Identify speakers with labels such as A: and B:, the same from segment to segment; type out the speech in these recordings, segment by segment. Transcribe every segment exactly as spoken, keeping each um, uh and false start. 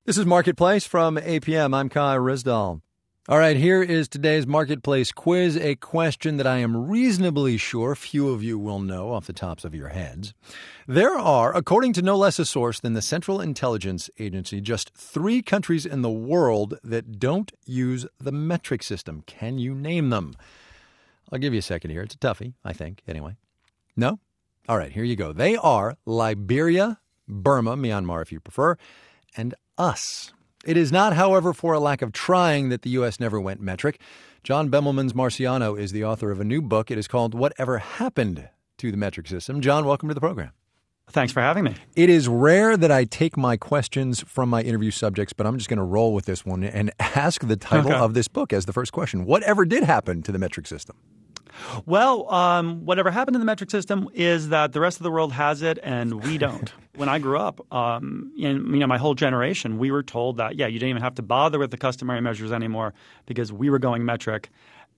A: This is Marketplace from A P M. I'm Kai Ryssdal. All right, here is today's Marketplace quiz, a question that I am reasonably sure few of you will know off the tops of your heads. There are, according to no less a source than the Central Intelligence Agency, just three countries in the world that don't use the metric system. Can you name them? I'll give you a second here. It's a toughie, I think, anyway. No? All right, here you go. They are Liberia, Burma, Myanmar if you prefer, and us. It is not, however, for a lack of trying that the U S never went metric. John Bemelmans Marciano is the author of a new book. It is called Whatever Happened to the Metric System. John, welcome to the program.
B: Thanks for having me.
A: It is rare that I take my questions from my interview subjects, but I'm just going to roll with this one and ask the title
B: Okay.
A: of this book as the first question. Whatever did happen to the metric system?
B: Well, um, whatever happened in the metric system is that the rest of the world has it and we don't. When I grew up, um, in, you know, my whole generation, we were told that, yeah, you didn't even have to bother with the customary measures anymore because we were going metric.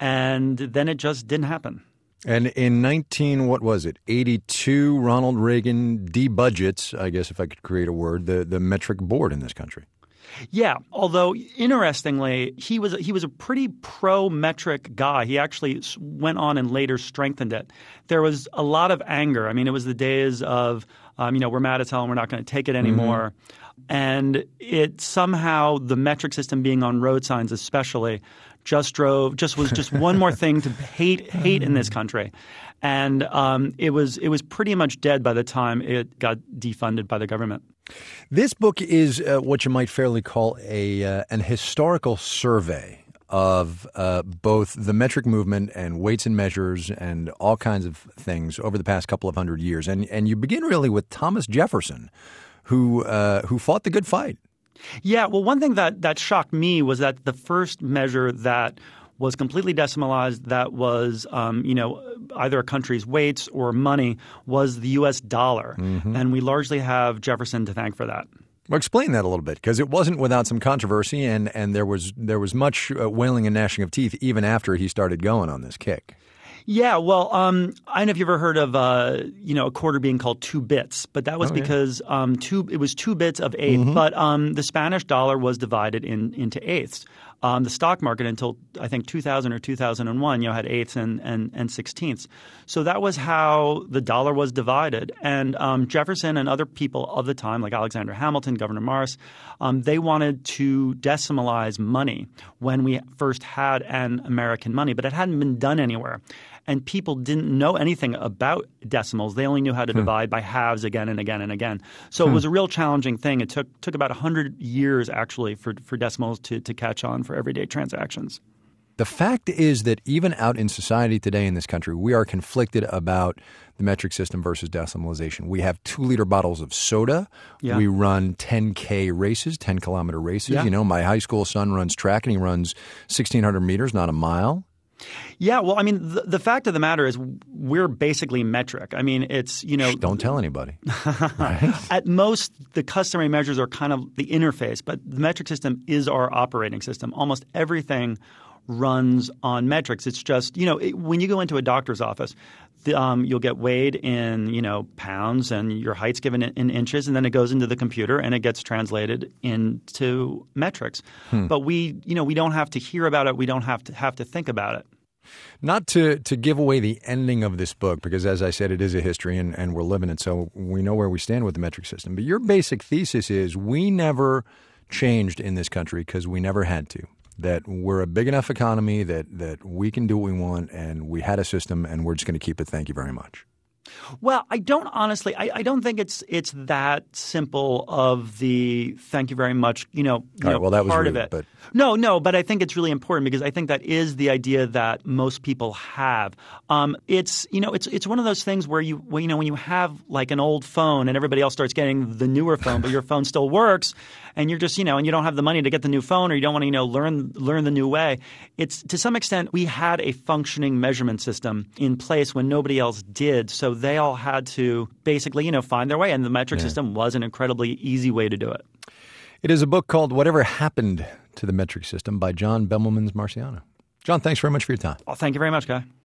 B: And then it just didn't happen.
A: And in nineteen, what was it, eighty-two, Ronald Reagan debudgets, I guess if I could create a word, the, the metric board in this country.
B: Yeah, although interestingly, he was he was a pretty pro-metric guy. He actually went on and later strengthened it. There was a lot of anger. I mean, it was the days of, um, you know, we're mad as hell and we're not going to take it anymore. Mm-hmm. And it somehow, the metric system being on road signs especially, just drove, just was just one more thing to hate hate in this country. And um, it was it was pretty much dead by the time it got defunded by the government.
A: This book is uh, what you might fairly call a uh, an historical survey of uh, both the metric movement and weights and measures and all kinds of things over the past couple of hundred years. And and you begin really with Thomas Jefferson, who uh, who fought the good fight.
B: Yeah, well, one thing that, that shocked me was that the first measure that was completely decimalized, that was, um, you know, either a country's weights or money, was the U S dollar. Mm-hmm. And we largely have Jefferson to thank for that.
A: Well, explain that a little bit, because it wasn't without some controversy, and, and there was there was much uh, wailing and gnashing of teeth even after he started going on this kick.
B: Yeah, well, um, I don't know if you've ever heard of uh, you know a quarter being called two bits, but that was
A: oh,
B: because
A: yeah.
B: um, two it was two bits of eighth. Mm-hmm. But um, the Spanish dollar was divided in into eighths. Um, the stock market until I think two thousand or two thousand one, you know, had eighths and, and, and sixteenths. So that was how the dollar was divided. And um, Jefferson and other people of the time, like Alexander Hamilton, Governor Morris, um, they wanted to decimalize money when we first had an American money, but it hadn't been done anywhere. And people didn't know anything about decimals. They only knew how to hmm. divide by halves again and again and again. So hmm. it was a real challenging thing. It took took about one hundred years actually for, for decimals to, to catch on for everyday transactions.
A: The fact is that even out in society today in this country, we are conflicted about the metric system versus decimalization. We have two-liter bottles of soda.
B: Yeah.
A: We run ten K races, ten-kilometer races.
B: Yeah.
A: You know, my high school son runs track, and he runs sixteen hundred meters, not a mile.
B: Yeah, well, I mean, the, the fact of the matter is we're basically metric. I mean, it's, you know –
A: Shh, don't tell anybody. Right?
B: At most, the customary measures are kind of the interface, but the metric system is our operating system. Almost everything runs on metrics. It's just, you know, it, when you go into a doctor's office, the, um, you'll get weighed in, you know, pounds and your height's given in, in inches, and then it goes into the computer and it gets translated into metrics. Hmm. But we, you know, we don't have to hear about it. We don't have to have to think about it.
A: Not to, to give away the ending of this book, because as I said, it is a history and, and we're living it, so we know where we stand with the metric system. But your basic thesis is we never changed in this country because we never had to. That we're a big enough economy that, that we can do what we want, and we had a system, and we're just going to keep it. Thank you very much.
B: Well, I don't honestly. I, I don't think it's it's that simple of the thank you very much. You know, you
A: All right,
B: know
A: well, that was
B: part
A: rude,
B: of it.
A: But...
B: No, no, but I think it's really important because I think that is the idea that most people have. Um, it's you know, it's it's one of those things where you well, you know when you have like an old phone and everybody else starts getting the newer phone, but your phone still works, and you're just you know, and you don't have the money to get the new phone, or you don't want to you know learn learn the new way. It's to some extent we had a functioning measurement system in place when nobody else did, so they all had to basically, you know, find their way. And the metric yeah. system was an incredibly easy way to do it.
A: It is a book called Whatever Happened to the Metric System by John Bemelmans Marciano. John, thanks very much for your time.
B: Well, thank you very much, Guy.